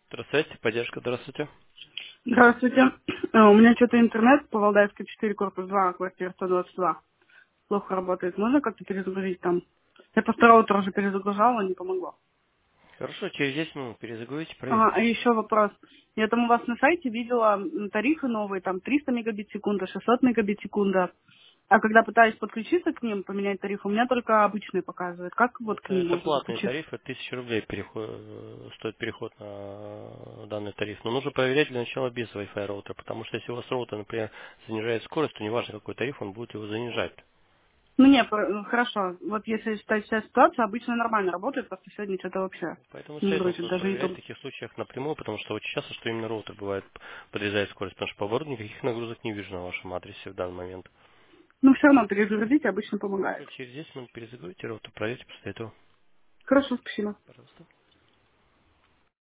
Здравствуйте, поддержка, здравствуйте. Здравствуйте. У меня что-то интернет по Валдаевской 4, корпус 2, квартира 122. Плохо работает. Можно как-то перезагрузить там? Я по второго тоже перезагружала, не помогло. Хорошо, через 10 минут перезагрузите, Ага, проверьте. а еще вопрос. Я там у вас на сайте видела тарифы новые, там 300 мегабит в секунду, 600 мегабит в секунду. А когда пытаюсь подключиться к ним, поменять тариф, у меня только обычные показывают. Как вот к ним Это можно платный подключиться? тариф, это 1000 рублей стоит переход на данный тариф. Но нужно проверять для начала без Wi-Fi роутера, потому что если у вас роутер, например, занижает скорость, то неважно какой тариф, он будет его занижать. Ну не, хорошо. Вот если считать вся ситуация, обычно нормально работает, просто сегодня что-то вообще Поэтому не советую грузит, нужно даже проверять в YouTube. таких случаях напрямую, потому что очень часто, что именно роутер бывает подрезает скорость, потому что по оборудованию никаких нагрузок не вижу на вашем адресе в данный момент. Ну, все равно перезагрузить обычно помогает. Хорошо, через 10 минут перезагрузите роутер, проверьте после этого. Хорошо, спасибо. Пожалуйста.